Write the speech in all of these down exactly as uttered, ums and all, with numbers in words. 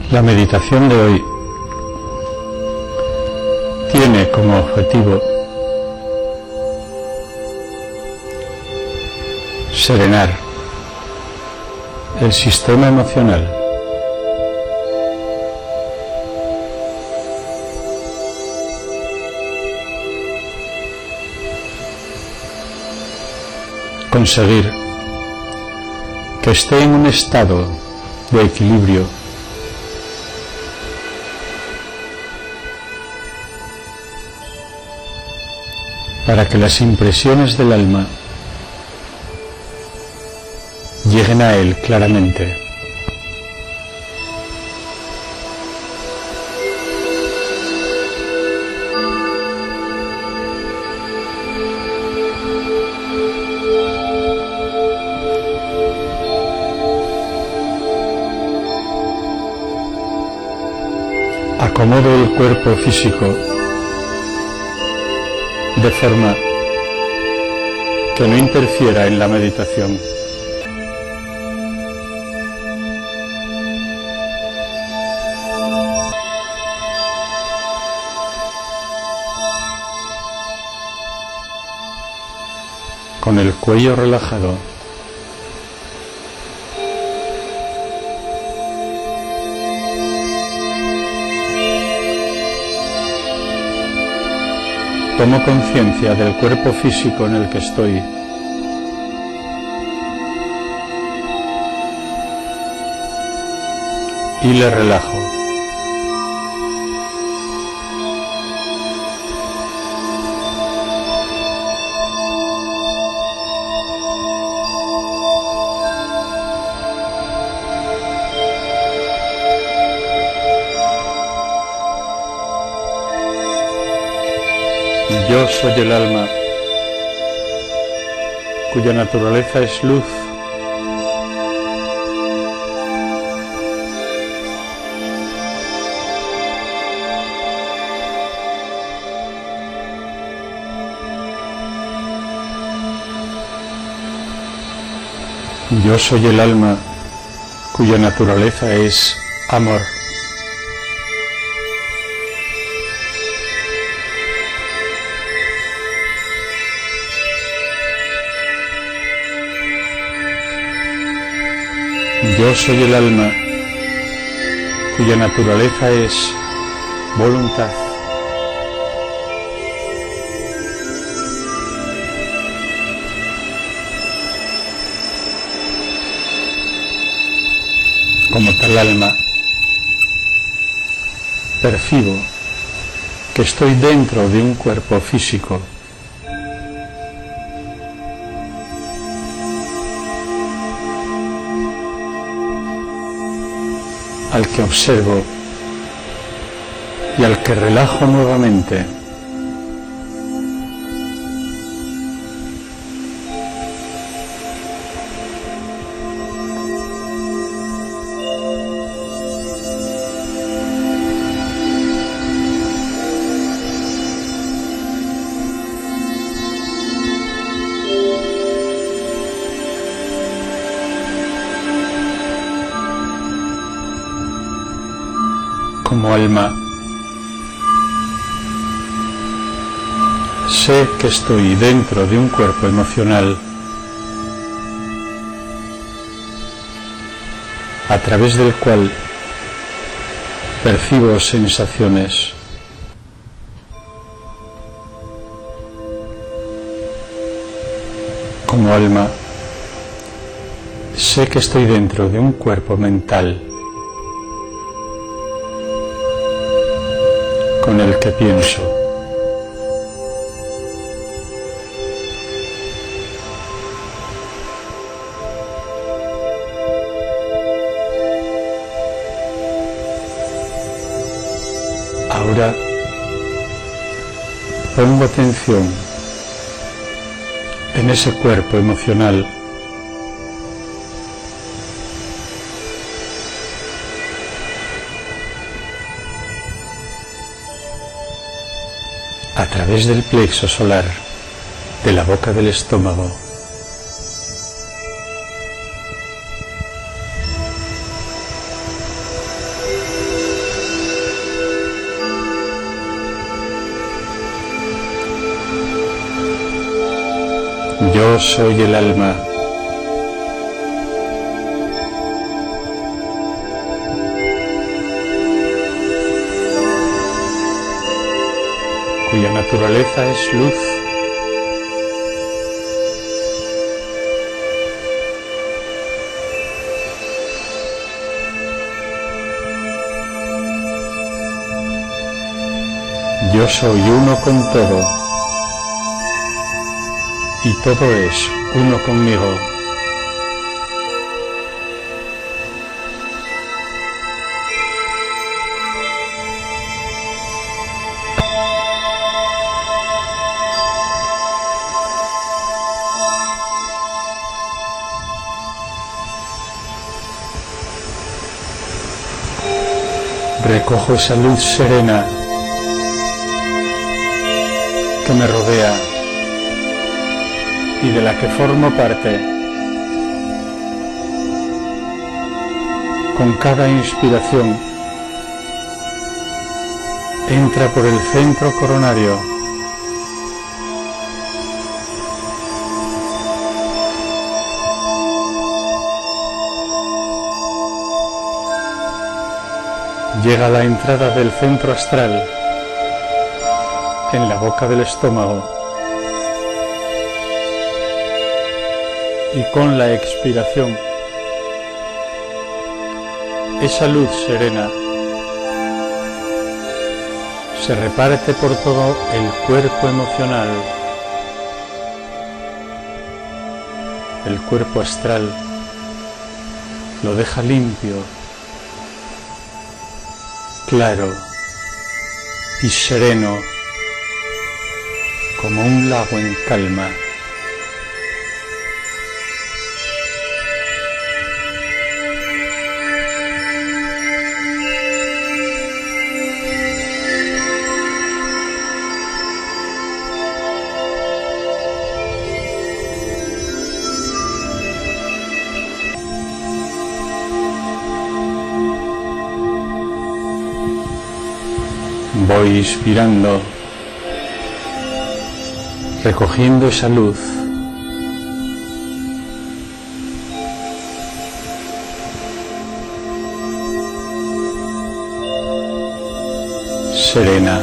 La meditación de hoy tiene como objetivo serenar el sistema emocional, conseguir que esté en un estado de equilibrio para que las impresiones del alma lleguen a él claramente. Acomodo el cuerpo físico de forma que no interfiera en la meditación. Con el cuello relajado, tomo conciencia del cuerpo físico en el que estoy y le relajo. Yo soy el alma, cuya naturaleza es luz. Yo soy el alma, cuya naturaleza es amor. Yo soy el alma, cuya naturaleza es voluntad. Como tal alma, percibo que estoy dentro de un cuerpo físico. Al que observo y al que relajo nuevamente. Como alma, sé que estoy dentro de un cuerpo emocional a través del cual percibo sensaciones. Como alma, sé que estoy dentro de un cuerpo mental con el que pienso. Ahora pongo atención en ese cuerpo emocional a través del plexo solar de la boca del estómago. Yo soy el alma. Cuya naturaleza es luz. Yo soy uno con todo, y todo es uno conmigo. Recojo esa luz serena que me rodea y de la que formo parte. Con cada inspiración entra por el centro coronario. Llega a la entrada del centro astral, en la boca del estómago, y con la expiración, esa luz serena se reparte por todo el cuerpo emocional, el cuerpo astral, lo deja limpio, claro y sereno, como un lago en calma. Voy inspirando, recogiendo esa luz, serena,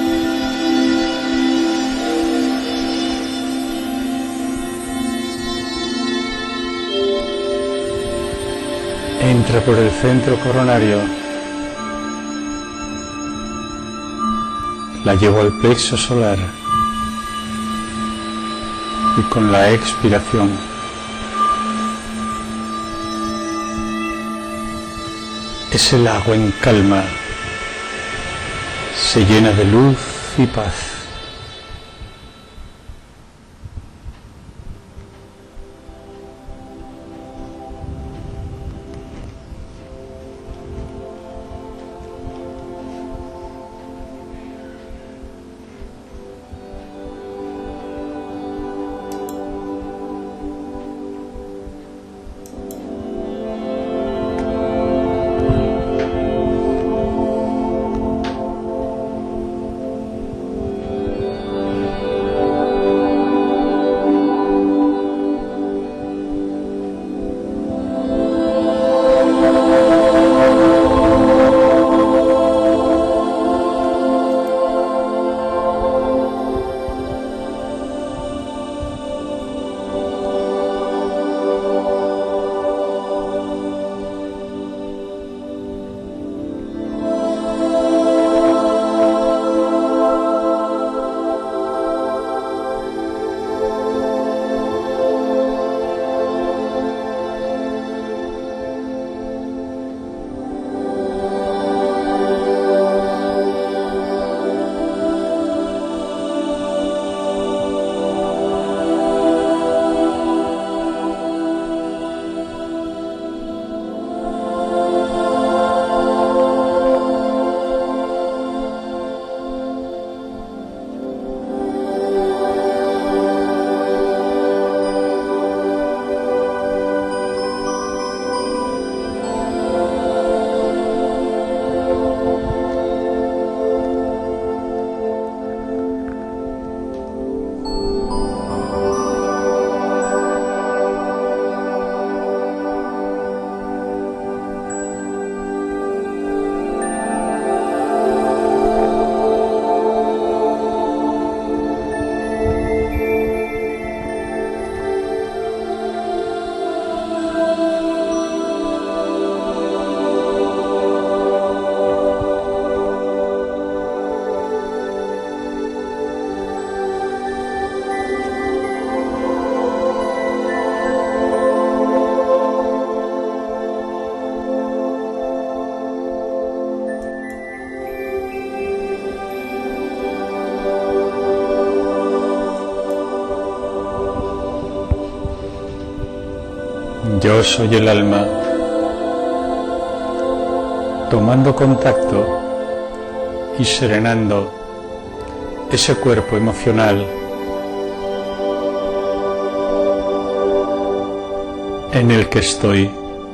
entra por el centro coronario, la llevo al plexo solar y con la expiración ese lago en calma se llena de luz y paz. Yo soy el alma, tomando contacto y serenando ese cuerpo emocional en el que estoy.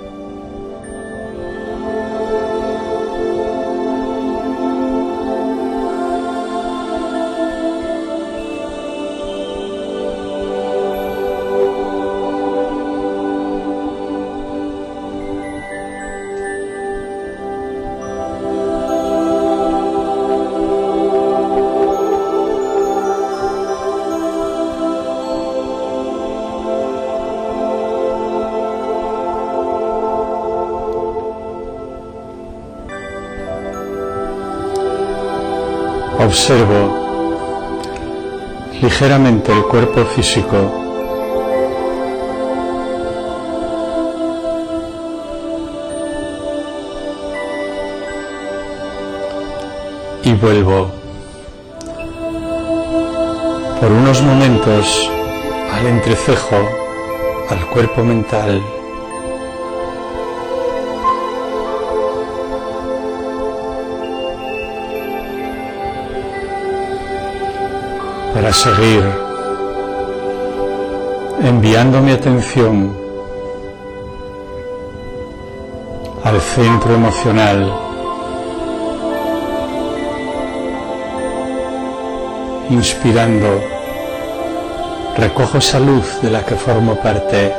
Observo ligeramente el cuerpo físico y vuelvo por unos momentos al entrecejo, al cuerpo mental. Para seguir enviando mi atención al centro emocional, inspirando, recojo esa luz de la que formo parte.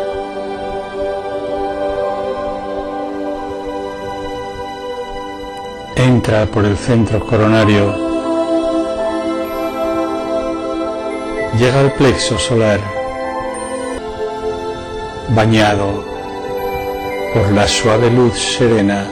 Entra por el centro coronario, llega al plexo solar, bañado por la suave luz serena.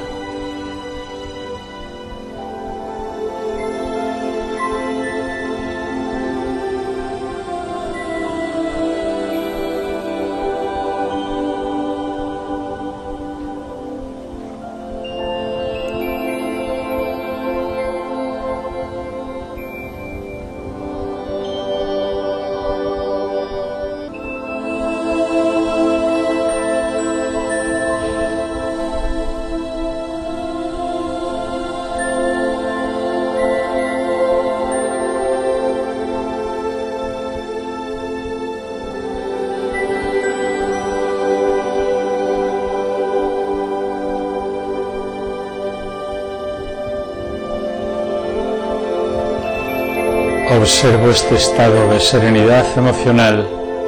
Observo este estado de serenidad emocional.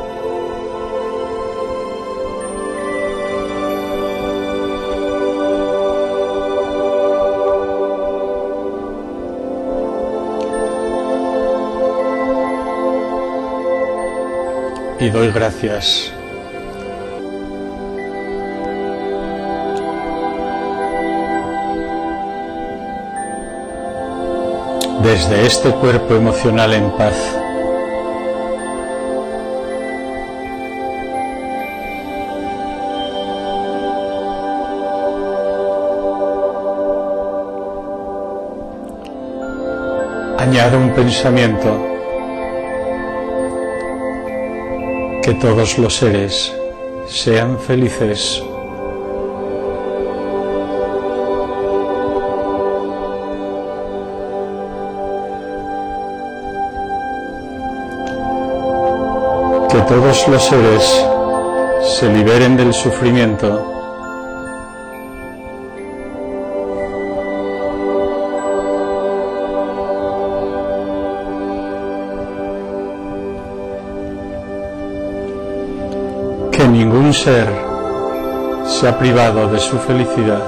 Y doy gracias. Desde este cuerpo emocional en paz, añado un pensamiento: que todos los seres sean felices. Que todos los seres se liberen del sufrimiento. Que ningún ser sea privado de su felicidad.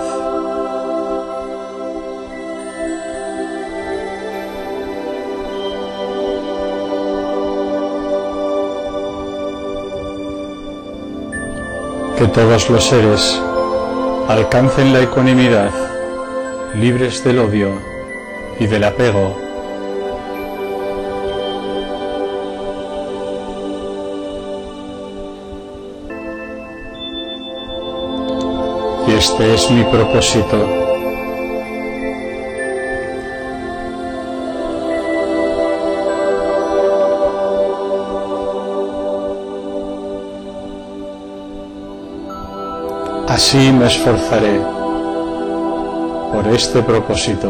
Que todos los seres alcancen la ecuanimidad, libres del odio y del apego. Y este es mi propósito. Así me esforzaré por este propósito.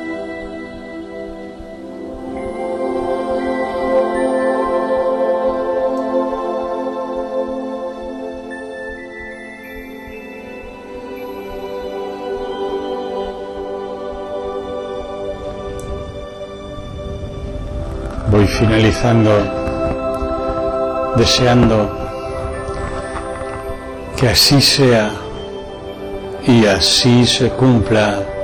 Voy finalizando deseando que así sea y así se cumpla.